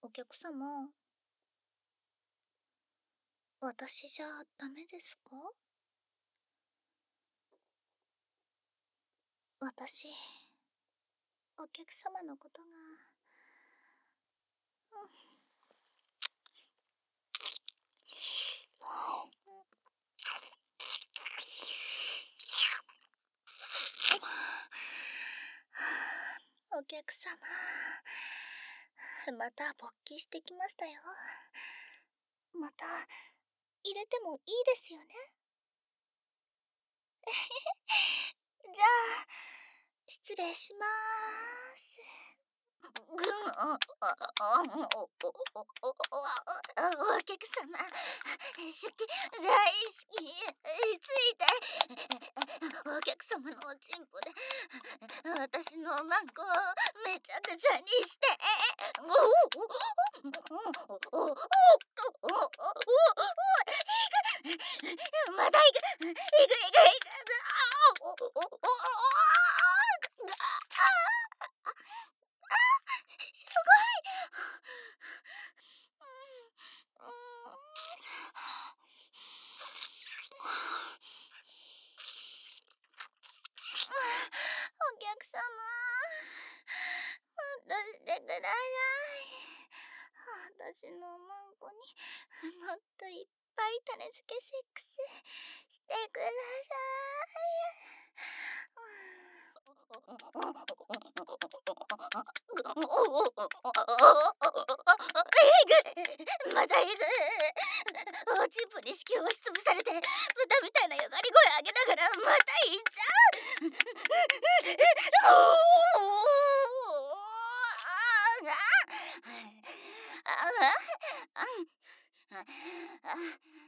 お客様、私じゃダメですか？私、お客様のことが、お客様、また勃起してきましたよ。また、入れてもいいですよね？じゃあ、失礼しまーす。お客様、好き、大好き、ついて、お客様のおちんぽで、私のマンコをめちゃくちゃにして、また行く、行く、すごい。お客様、出してください。私のマンコにもっといっぱい種付けセックスしてください。また行く。おちんぽに子宮を押しつぶされて豚みたいなよがり声上げながらまた行っちゃう。